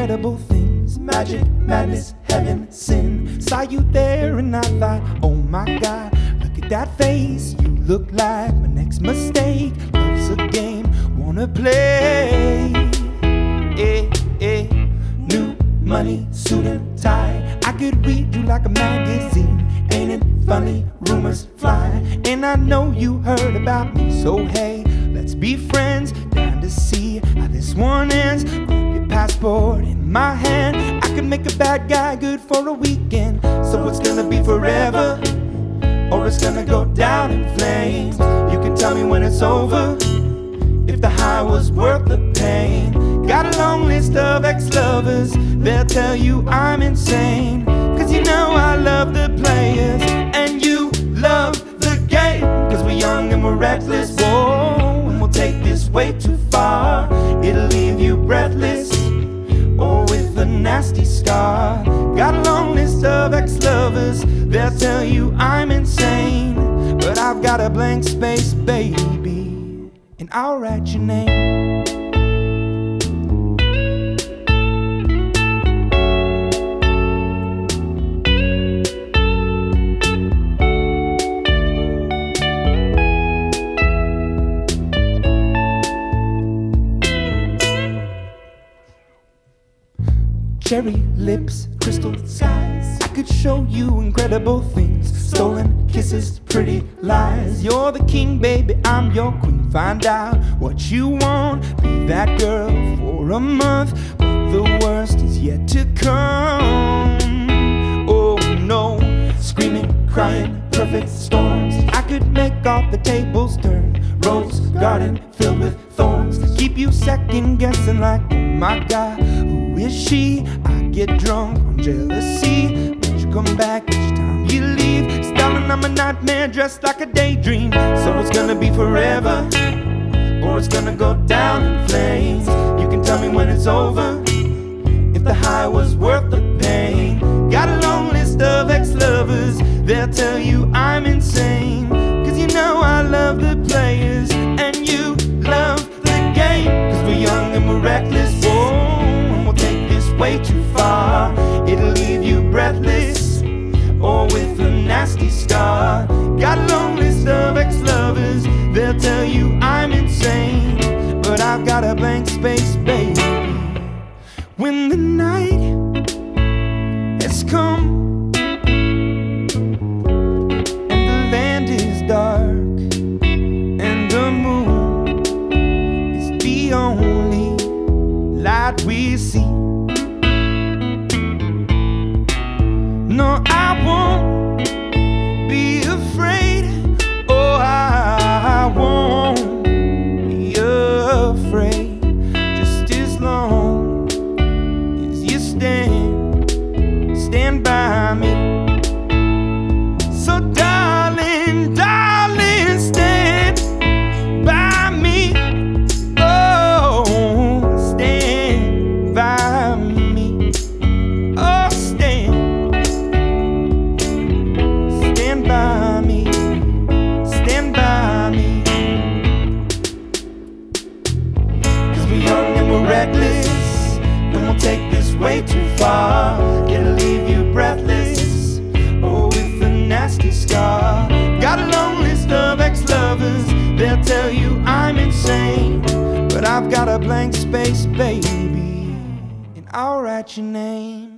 incredible things. Magic, madness, heaven, sin. Saw you there and I thought, oh my God, look at that face. You look like my next mistake. Love's a game, wanna play. New money, suit and tie. I could read you like a magazine. Ain't it funny, rumors fly. And I know you heard about me, so hey, let's be friends. Down to see how this one ends. Grab your passport in my hand. I can make a bad guy good for a weekend. So it's gonna be forever, or it's gonna go down in flames. You can tell me when it's over, if the high was worth the pain. Got a long list of ex-lovers, they'll tell you I'm insane. Cause you know I love the players, and you love the game. Cause we're young and we're reckless, whoa, and we'll take this way too far. It'll leave you breathless, or with a nasty scar. Got a long list of ex-lovers, they'll tell you I'm insane. But I've got a blank space, baby, and I'll write your name. Cherry lips, crystal skies. I could show you incredible things. Stolen kisses, pretty lies. You're the king, baby, I'm your queen. Find out what you want. Be that girl for a month, but the worst is yet to come. Oh no, screaming, crying, perfect storms. I could make all the tables turn. Rose garden filled with thorns. Keep you second guessing like, oh my God, who is she? I get drunk on jealousy, but you come back each time you leave. Darling, I'm a nightmare dressed like a daydream. So it's gonna be forever, or it's gonna go down in flames. You can tell me when it's over, if the high was worth the pain. Got a long list of ex-lovers, they'll tell you I'm insane. Cause you know I love the players, and you love the game. Cause we're young and we're reckless, whoa, and we'll take this way too far. It'll leave you breathless, or with a nasty scar. Got a long list of ex-lovers, they'll tell you I'm insane. But I've got a blank space, baby. When the night has come and the land is dark and the moon is the only light we see, no, I won't be afraid. Oh, I won't be afraid. Just as long as you stand by me. So darling, darling, stand by me. Oh, stand by me. Oh, stand by me. Stand by me. Cause we're young and we're reckless, and we'll take this way too far. It'll leave you breathless, or with a nasty scar. Got a long list of ex-lovers, they'll tell you I'm insane. But I've got a blank space, baby, and I'll write your name.